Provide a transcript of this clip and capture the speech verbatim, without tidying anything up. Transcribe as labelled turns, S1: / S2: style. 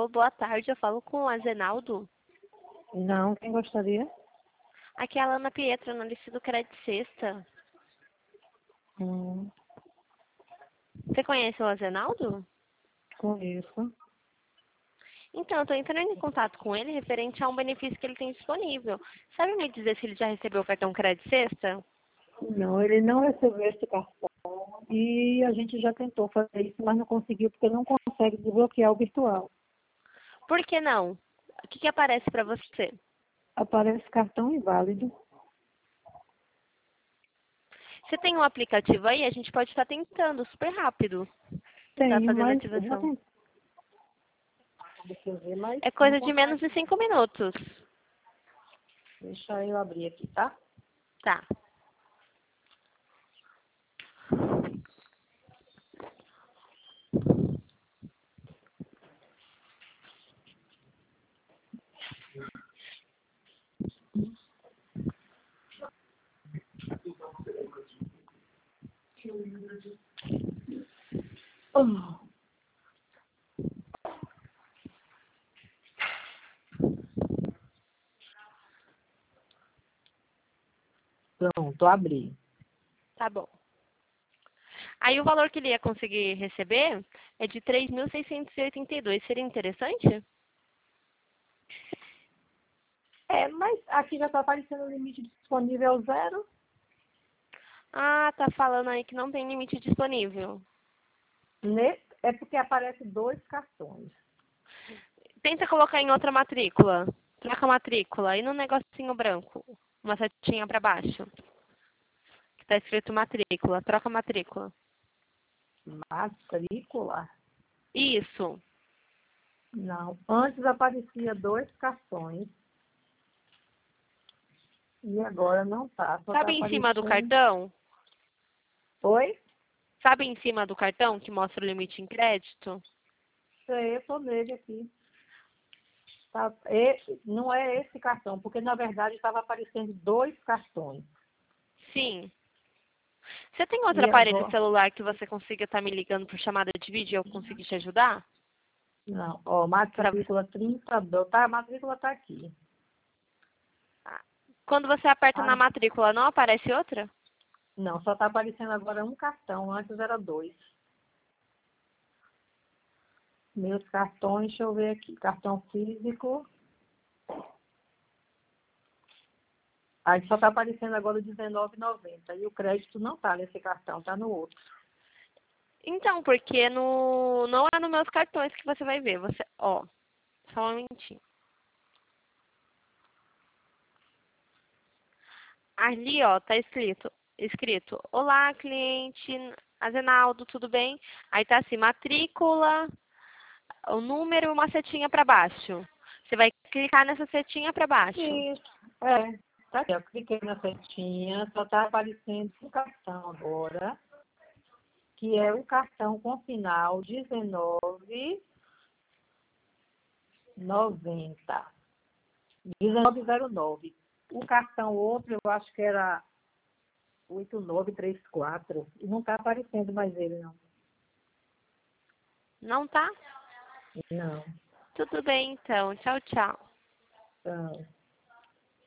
S1: Alô, boa tarde, eu falo com o Azenaldo.
S2: Não, quem gostaria?
S1: Aqui é a Ana Pietra, analista do Crédito Sexta.
S2: Hum,
S1: Você conhece o Azenaldo?
S2: conheço.
S1: Então, eu estou entrando em contato com ele referente a um benefício que ele tem disponível. Sabe me dizer se ele já recebeu o cartão Crédito Sexta?
S2: Não, ele não recebeu esse cartão e a gente já tentou fazer isso, mas não conseguiu porque não consegue desbloquear o virtual.
S1: Por que não? O que, que aparece para você?
S2: Aparece cartão inválido.
S1: Você tem um aplicativo aí? A gente pode estar tentando, super rápido. Tá
S2: Tenho,
S1: fazendo
S2: mas eu vou
S1: ativação.
S2: tentar. Deixa eu ver, mas
S1: É
S2: não
S1: coisa de menos
S2: consegue.
S1: de cinco minutos.
S2: Deixa eu abrir aqui, tá?
S1: Tá.
S2: Oh, pronto, abri.
S1: Tá bom. Aí o valor que ele ia conseguir receber é de três mil seiscentos e oitenta e dois. Seria interessante?
S2: É, mas aqui já está aparecendo o limite disponível zero.
S1: Ah, tá falando aí que não tem limite disponível.
S2: Nesse, é porque aparece dois cartões.
S1: Tenta colocar em outra matrícula. Troca a matrícula. E no negocinho branco. Uma setinha para baixo. Que tá escrito matrícula. Troca a matrícula.
S2: Matrícula?
S1: Isso.
S2: Não. Antes aparecia dois cartões e agora não tá. Só tá
S1: Sabe em cima do
S2: aparecendo.
S1: cartão?
S2: Oi?
S1: Sabe em cima do cartão que mostra o limite em crédito?
S2: Sei, eu tô nele aqui. Tá, esse, não é esse cartão, porque na verdade estava aparecendo dois cartões.
S1: Sim. Você tem outro
S2: E
S1: aparelho
S2: agora.
S1: celular que você consiga estar me ligando por chamada de vídeo e eu conseguir te ajudar?
S2: Não, ó,
S1: Pra...
S2: matrícula trinta, do- tá, a matrícula tá aqui.
S1: Quando você aperta na
S2: Ah,
S1: matrícula, não aparece outra?
S2: não, só tá aparecendo agora um cartão, antes era dois. Meus cartões, deixa eu ver aqui. Cartão físico. Aí só está aparecendo agora o dezenove e noventa. E o crédito não está nesse cartão, está no outro.
S1: Então, porque no... não é nos meus cartões que você vai ver. Você, ó, só um momentinho. Ali, ó, tá escrito, escrito, olá, cliente, Azenaldo, tudo bem? Aí tá assim, matrícula, o número e uma setinha para baixo. Você vai clicar nessa setinha para baixo.
S2: Isso. É, tá aqui. Eu cliquei na setinha, só está aparecendo um cartão agora, que é o cartão com final dezenove noventa. dezenove zero nove. O cartão outro, eu acho que era oito nove três quatro. E não está aparecendo mais ele, não.
S1: Não tá?
S2: Não.
S1: Tudo bem, então. Tchau, tchau.
S2: Então,